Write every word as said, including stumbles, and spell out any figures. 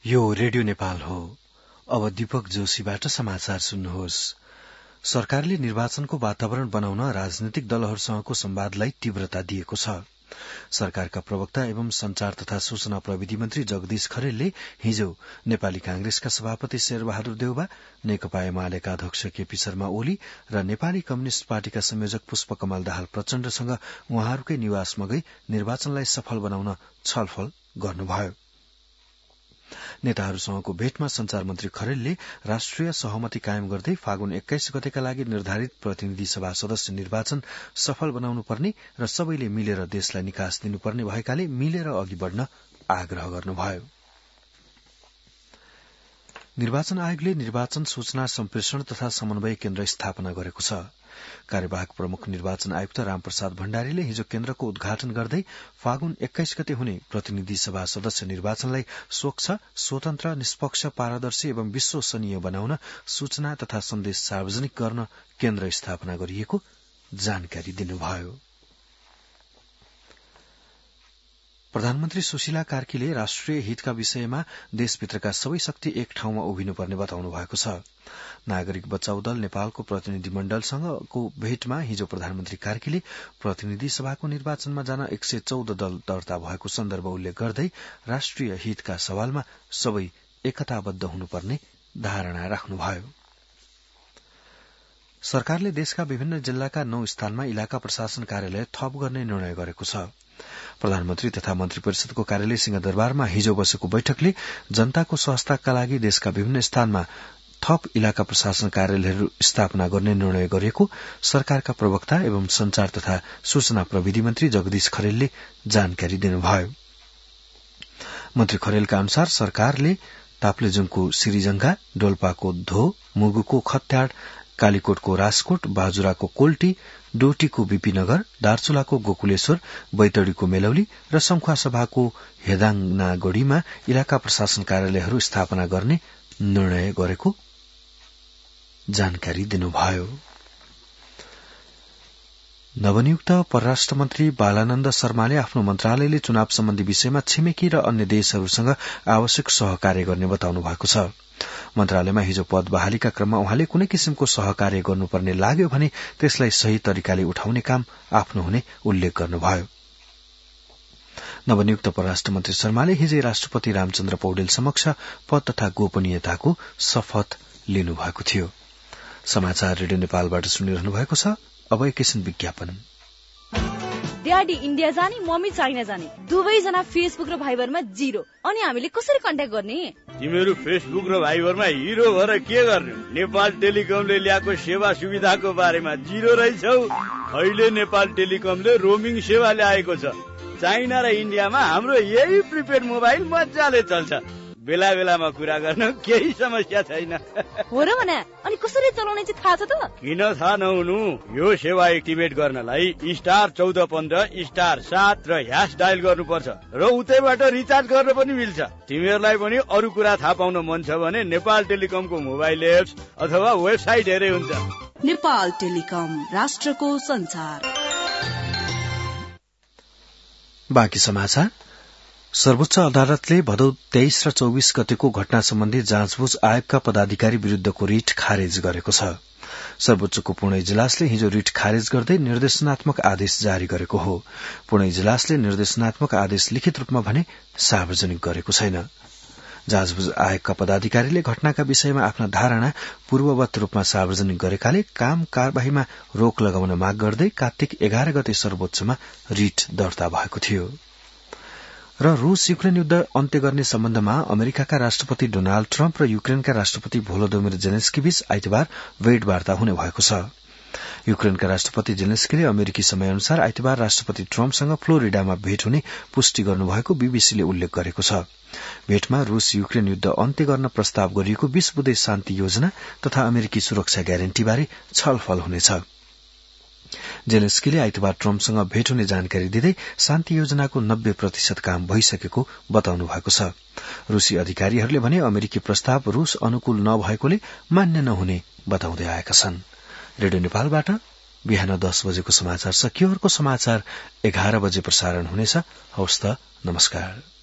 यो रेडियो नेपाल हो। अब दीपक जोशीबाट समाचार सुन्नुहोस्। सरकारले निर्वाचनको वातावरण बनाउन राजनैतिक दलहरूसँगको संवादलाई तीव्रता दिएको छ। सरकारका प्रवक्ता एवं संचार तथा सूचना प्रविधि मन्त्री जगदीश खरेलले हिजो नेपाली कांग्रेसका सभापति शेरबहादुर देउवा, नेकपा एमालेका अध्यक्ष केपी शर्मा ओली र नेपाली कम्युनिष्ट पार्टीका संयोजक पुष्पकमल दाहाल प्रचण्डसँग उहाँहरूकै निवासमा गई निर्वाचनलाई सफल बनाउन छलफल गर्नुभयो। नेताहरूसँगको भेटमा संचार मन्त्री खरेलले राष्ट्रिय सहमति कायम गर्दै फागुन एक्काइस गतेका लागि निर्धारित प्रतिनिधि सभा सदस्य निर्वाचन सफल बनाउनु पर्ने र सबैले मिलेर देशलाई निकास दिनुपर्ने भएकाले मिलेर अघि बढ़न आग्रह गर्नुभयो। निर्वाचन आयोगले निर्वाचन सूचना सम्प्रेषण तथा समन्वय केन्द्र स्थापना गरेको छ। कार्यवाहक प्रमुख निर्वाचन आयुक्त रामप्रसाद भण्डारीले हिजो केन्द्रको उद्घाटन गर्दै फागुन एक्काइस गते हुने प्रतिनिधि सभा सदस्य निर्वाचनलाई स्वच्छ, स्वतन्त्र, निष्पक्ष, पारदर्शी एवं विश्वसनीय बनाउन सूचना तथा सन्देश सार्वजनिक गर्न केन्द्र स्थापना गरिएको जानकारी दिनुभयो। प्रधानमन्त्री सुशीला कार्कीले राष्ट्रिय हितका विषयमा देशभित्रका सबै शक्ति एक ठाउँमा उभिनुपर्ने बताउनु भएको छ। नागरिक बचाउ दल नेपालको प्रतिनिधि मण्डलसँगको भेटमा हिजो प्रधानमन्त्री कार्कीले प्रतिनिधि सभाको निर्वाचनमा जान एक सय चौध दल दर्ता भएको सन्दर्भ उल्लेख गर्दै राष्ट्रिय हितका सवालमा सबै एकताबद्ध हुनुपर्ने धारणा राख्नुभयो। सरकारले देशका विभिन्न जिल्लाका नौ स्थानमा इलाका प्रशासन कार्यालय थप गर्ने निर्णय गरेको छ। प्रधानमन्त्री तथा मन्त्री परिषदको कार्यालय सिंहदरबारमा हिजो बसेको बैठकले जनताको सहजताका लागि देशका विभिन्न स्थानमा थप इलाका प्रशासन कार्यालयहरू स्थापना गर्ने निर्णय गरिएको सरकारका प्रवक्ता एवं संचार तथा सूचना प्रविधि मन्त्री जगदीश खरेलले जानकारी दिनुभयो। मन्त्री खरेलका अनुसार सरकारले ताप्लेजुङको सिरिजंगा, डोल्पाको धो, मुगुको खत्याड, कालीकोटको राजकोट, बाजुराको कोल्टी, डोटीको बीपीनगर, दार्चुलाको गोकुलेश्वर, बैतडीको मेलौली र संखुवासभाको हेदाङनागढ़ीमा इलाका प्रशासन कार्यालयहरू स्थापना गर्ने निर्णय गरेको जानकारी दिनुभयो। नवनियुक्त परराष्ट्र मन्त्री बालानन्द शर्माले आफ्नो मन्त्रालयले चुनाव सम्बन्धी विषयमा छिमेकी र अन्य देशहरूसँग आवश्यक सहकार्य गर्ने बताउनु भएको छ। मन्त्रालयमा हिजो पद बहालीका क्रममा उहाँले कुनै किसिमको सहकार्य गर्नुपर्ने लाग्यो भने त्यसलाई सही तरिकाले उठाउने काम आफ्नो हुने उल्लेख गर्नुभयो। नवनियुक्त परराष्ट्र मन्त्री शर्माले हिजै राष्ट्रपति रामचन्द्र पौडेल समक्ष पद तथा गोपनीयताको शपथ लिनुभएको थियो। समाचार रेडियो नेपालबाट सुनिरहनु भएको छ। अब एकैछिन विज्ञापन। ड्याडी इन्डिया जाने, मम्मी चाइना जाने, दुवैजना फेसबुक र भाइबरमा जिरो। अनि हामीले कसरी कन्ट्याक्ट गर्ने? तिमीहरू फेसबुक र भाइबरमा हिरो भएर के गर्ने? नेपाल टेलिकमले ल्याएको सेवा सुविधाको बारेमा जिरो रहेछौ। अहिले नेपाल टेलिकमले रोमिङ सेवा ल्याएको छ। चाइना र इन्डियामा हाम्रो यही प्रिपेड मोबाइल मजाले चल्छ। बेला बेलामा कुरा गर्न केही समस्या छैन। हो र भने अनि कसरी चलाउने चाहिँ थाहा छ त? किन थाहा नहुनु? यो सेवा एक्टिभेट गर्नलाई स्टार चौध पन्ध्र स्टार सात र ह्यास डायल गर्नुपर्छ र उतैबाट रिचार्ज गर्न पनि मिल्छ। तिमीहरूलाई पनि अरू कुरा थाहा पाउन मन छ भने नेपाल टेलिकमको मोबाइल एप्स अथवा वेबसाइट हेरे हुन्छ। नेपाल टेलिकम, राष्ट्रको संचार। बाँकी समाचार। सर्वोच्च अदालतले भदौ तेइस र चौबीस गतेको घटना सम्बन्धी जाँचबुझ आयोगका पदाधिकारी विरूद्धको रिट खारेज गरेको छ। सर्वोच्चको पुणे इजलासले हिजो रिट खारेज गर्दै निर्देशनात्मक आदेश जारी गरेको हो। पुणे इजलासले निर्देशनात्मक आदेश लिखित रूपमा भने सार्वजनिक गरेको छैन। जाँचबुझ आयोगका पदाधिकारीले घटनाका विषयमा आफ्ना धारणा पूर्ववत रूपमा सार्वजनिक गरेकाले काम कार्यवाहीमा रोक लगाउन माग गर्दै कार्तिक एघार गते सर्वोच्चमा रिट दर्ता भएको थियो। र रूस युक्रेन युद्ध अन्त्य गर्ने सम्बन्धमा अमेरिकाका राष्ट्रपति डोनाल्ड ट्रम्प र युक्रेनका राष्ट्रपति भोलोदोमिर जेलेन्स्की बीच आइतबार भेटवार्ता हुने भएको छ। युक्रेनका राष्ट्रपति जेलेन्स्कीले अमेरिकी समय अनुसार आइतबार राष्ट्रपति ट्रम्पसँग फ्लोरिडामा भेट हुने पुष्टि गर्नुभएको बीबीसीले उल्लेख गरेको छ। भेटमा रूस युक्रेन युद्ध अन्त्य गर्न प्रस्ताव गरिएको बीस बुँदे शान्ति योजना तथा अमेरिकी सुरक्षा ग्यारेन्टीबारे छलफल हुनेछ। जेलेन्स्कीले आइतबार ट्रम्पसँग भेट हुने जानकारी दिँदै शान्ति योजनाको नब्बे प्रतिशत काम भइसकेको बताउनु भएको छ। रूसी अधिकारीहरूले भने अमेरिकी प्रस्ताव रूस अनुकूल नभएकोले मान्य नहुने बताउँदै आएका छन्। रेडियो नेपालबाट बिहान दस बजेको समाचार सकियो। अर्को समाचार एघार बजे प्रसारण हुनेछ। हवस् त, नमस्कार।